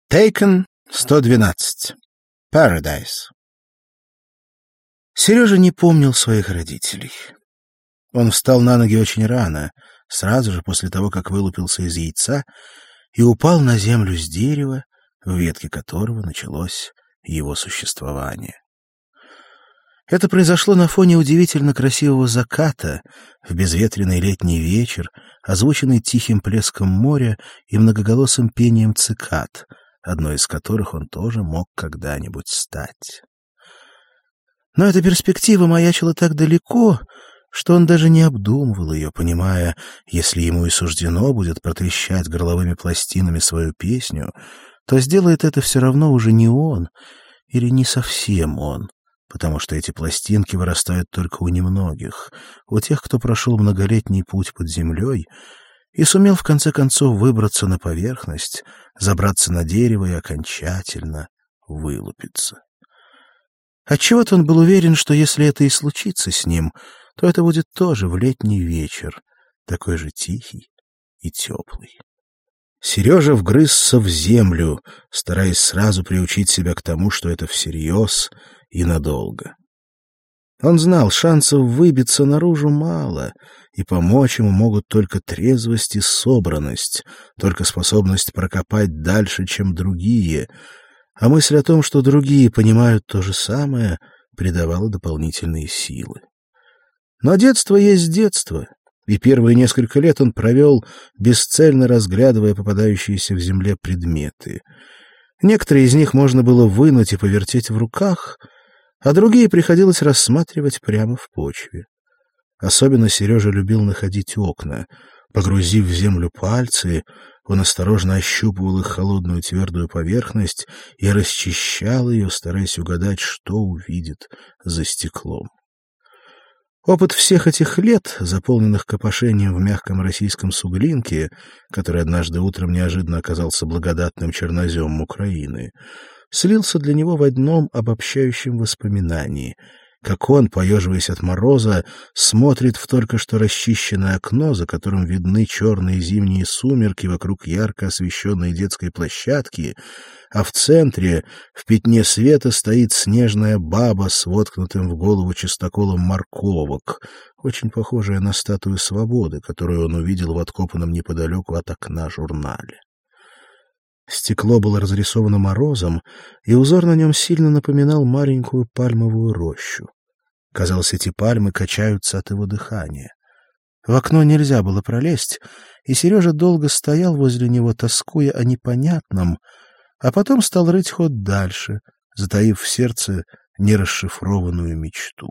Taken 112. Paradise. Сережа не помнил своих родителей. Он встал на ноги очень рано, сразу же после того, как вылупился из яйца, и упал на землю с дерева, в ветке которого началось его существование. Это произошло на фоне удивительно красивого заката, в безветренный летний вечер, озвученный тихим плеском моря и многоголосым пением цикад, одной из которых он тоже мог когда-нибудь стать. Но эта перспектива маячила так далеко, что он даже не обдумывал ее, понимая, если ему и суждено будет протрещать горловыми пластинами свою песню, то сделает это все равно уже не он, или не совсем он, потому что эти пластинки вырастают только у немногих, у тех, кто прошел многолетний путь под землей и сумел в конце концов выбраться на поверхность, забраться на дерево и окончательно вылупиться. Отчего-то он был уверен, что если это и случится с ним, то это будет тоже в летний вечер, такой же тихий и теплый. Сережа вгрызся в землю, стараясь сразу приучить себя к тому, что это всерьез и надолго. Он знал, шансов выбиться наружу мало, и помочь ему могут только трезвость и собранность, только способность прокопать дальше, чем другие, а мысль о том, что другие понимают то же самое, придавала дополнительные силы. Но детство есть детство, и первые несколько лет он провел, бесцельно разглядывая попадающиеся в земле предметы. Некоторые из них можно было вынуть и повертеть в руках, а другие приходилось рассматривать прямо в почве. Особенно Сережа любил находить окна. Погрузив в землю пальцы, он осторожно ощупывал их холодную твердую поверхность и расчищал ее, стараясь угадать, что увидит за стеклом. Опыт всех этих лет, заполненных копошением в мягком российском суглинке, который однажды утром неожиданно оказался благодатным черноземом Украины, слился для него в одном обобщающем воспоминании, как он, поеживаясь от мороза, смотрит в только что расчищенное окно, за которым видны черные зимние сумерки вокруг ярко освещенной детской площадки, а в центре, в пятне света, стоит снежная баба с воткнутым в голову чистоколом морковок, очень похожая на статую свободы, которую он увидел в откопанном неподалеку от окна журнале. Стекло было разрисовано морозом, и узор на нем сильно напоминал маленькую пальмовую рощу. Казалось, эти пальмы качаются от его дыхания. В окно нельзя было пролезть, и Сережа долго стоял возле него, тоскуя о непонятном, а потом стал рыть ход дальше, затаив в сердце нерасшифрованную мечту.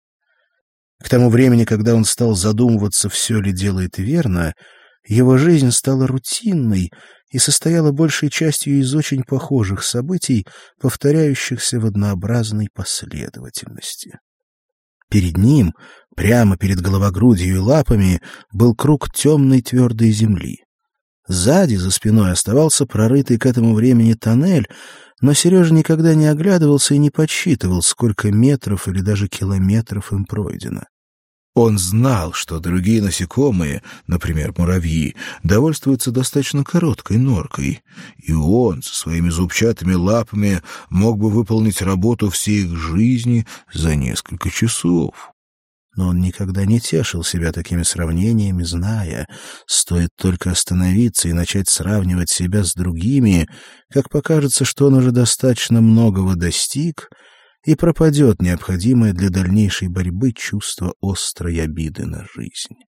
К тому времени, когда он стал задумываться, все ли делает верно, его жизнь стала рутинной и состояла большей частью из очень похожих событий, повторяющихся в однообразной последовательности. Перед ним, прямо перед головогрудью и лапами, был круг темной твердой земли. Сзади, за спиной, оставался прорытый к этому времени тоннель, но Сережа никогда не оглядывался и не подсчитывал, сколько метров или даже километров им пройдено. Он знал, что другие насекомые, например, муравьи, довольствуются достаточно короткой норкой, и он со своими зубчатыми лапами мог бы выполнить работу всей их жизни за несколько часов. Но он никогда не тешил себя такими сравнениями, зная, стоит только остановиться и начать сравнивать себя с другими, как покажется, что он уже достаточно многого достиг, и пропадет необходимое для дальнейшей борьбы чувство острой обиды на жизнь.